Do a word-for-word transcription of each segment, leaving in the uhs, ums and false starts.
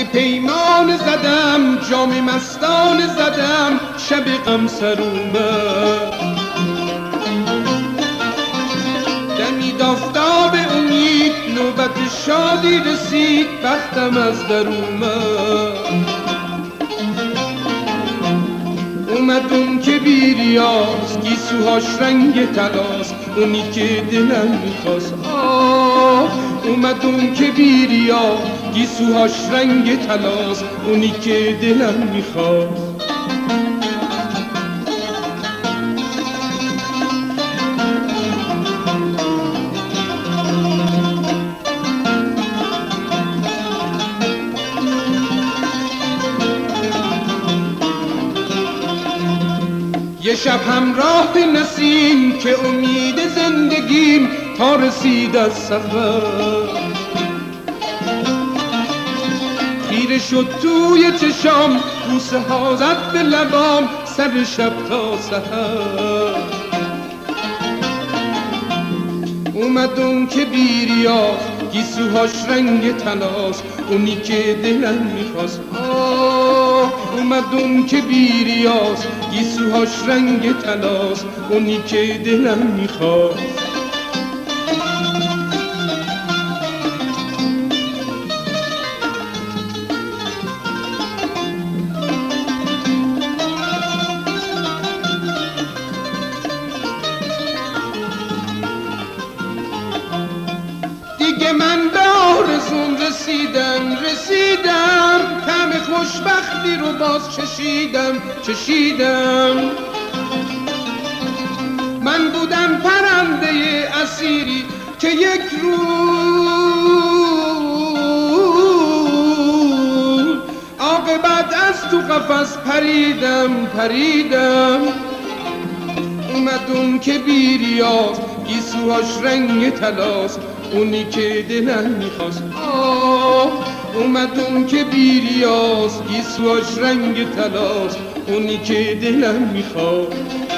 پیمان زدم جام مستانه زدم شب غم سر اومد دمید آفتاب امید نوبت شادی رسید بختم از در اومد اومد اون که بیریاز گیسوهاش رنگ طلاست اونی که دلم میخواست آه اومد اون که بیریاز گیسوهاش رنگ طلاست اونی که دلم میخواست یه شب همراه نسیم که امید زندگیم تا رسید از سفر خیره شد توی چشام بوسه ها زد به لبام سر شب تا سحر اومد اون که بیریاز گیسوهاش رنگ طلاست اونی که دلم میخواست آه اومد اون که بیریاز گیسوهاش رنگ طلاست اونی که دلم میخواست دیگه من به آرزوم رسیدم رسیدم طعم خوشبختی رو باز چشیدم چشیدم من بودم پرنده اسیری که یک روز عاقبت از تو قفس پریدم پریدم اومد اون که بیریاز گیسوهاش رنگ طلاست اونی که دلم میخواست آه اومد اون که بیریاز گیسوهاش رنگ طلاست اونی که دلم میخواست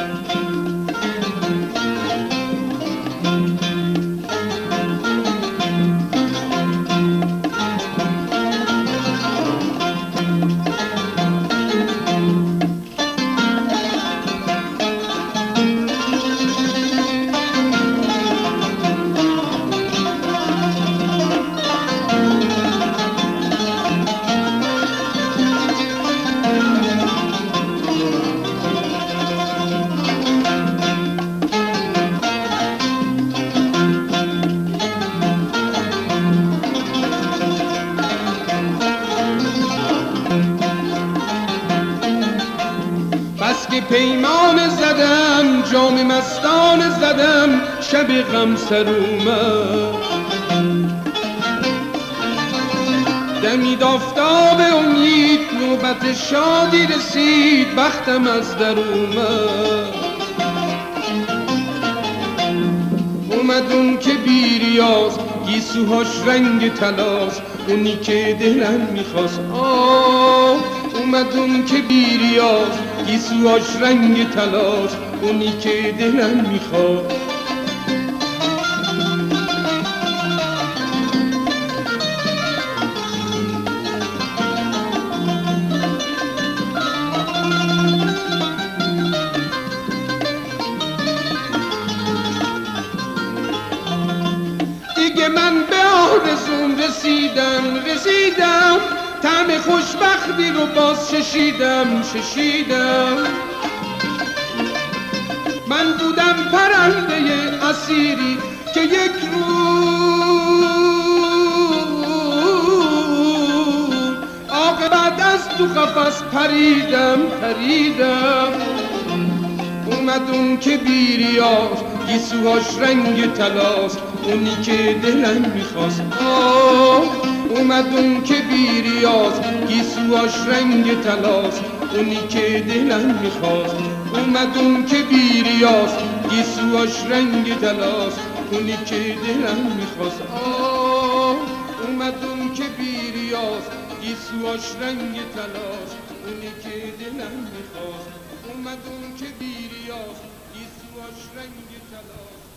بس که پیمان زدم جام مستانه زدم شب غم سر اومد دمید آفتاب امید نوبت شادی رسید بختم از در اومد اومد اون که بیریاز گیسوهاش رنگ طلاست اونی که دلم میخواست آه اومد اون که بیریاز گیسوهاش رنگ طلاست اونی که دلم میخواست دیگه من به آرزوم رسیدم رسیدم طعم خوشبختی رو باز چشیدم چشیدم من بودم پرنده اسیری که یک روز عاقبت از تو قفس پریدم پریدم اومد اون که بیریاز گیسوهاش رنگ طلاست اونی که دلم میخواست آه اومد اون که بیریاز گیسوهاش رنگ طلاست اونی که دلم میخواست اومد اون که بیریاز گیسوهاش رنگ طلاست اونی که دلم میخواست آه اومد اون که بیریاز گیسوهاش رنگ طلاست اونی که دلم میخواست اومد اون که بیریاز گیسوهاش رنگ طلاست